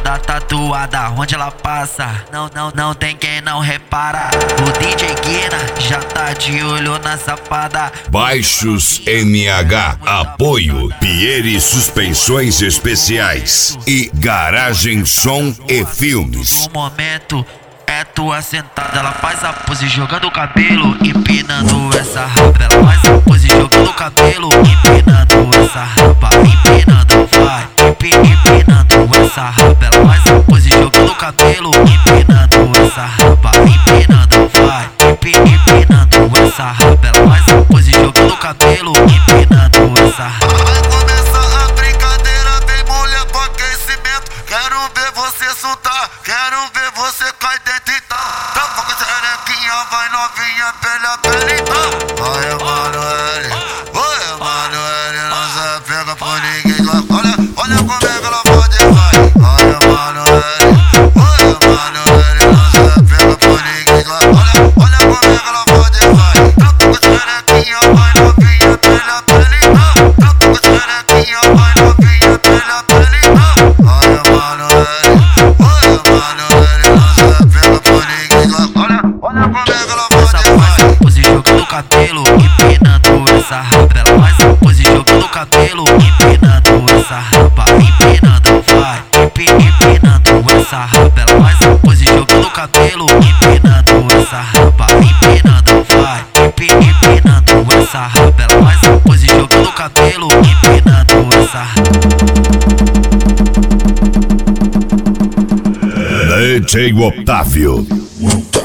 toda tatuada, onde ela passa, não tem quem não repara. O DJ Guina já tá de olho na safada. Baixos NH, apoio Pieri Suspensões Especiais e Garagem Som e Filmes. No momento é tua sentada, ela faz a pose jogando o cabelo, empinando essa raba. Ela faz a pose jogando o cabelo, empinando essa raba, empinando, vai, empinando essa raba. Ela faz a pose jogando o cabelo, empinando essa raba, empinando, vai, empinando essa raba. Ela faz a pose jogando o cabelo, empinando essa raba. Vai começar a brincadeira, vem mulher com aquecimento. Quero ver você soltar, quero ver você cair dentro então. Tampa com serequinha, vai novinha pela pele então. Vai Emanuele, não se pega por ninguém. Olha como é que ela pode vai. Vai Emanuele, não se pega por ninguém. Olha como é que ela pode vai. Tampa com serequinha, vai novinha pela pele então. Tampa com serequinha, vai novinha pela pele então. Vai Emanuele, não se pega por ninguém. Olha como é que ela pode vai. Pose jogando o cabelo, empinando essa raba. Ela faz a pose jogando o cabelo, empinando essa raba, empinando, vai, empinando essa raba. Ela faz a pose jogando o cabelo, empinando essa raba, empinando, vai, empinando essa raba. Ela faz a pose jogando o cabelo, empinando essa raba. DJ Otávio.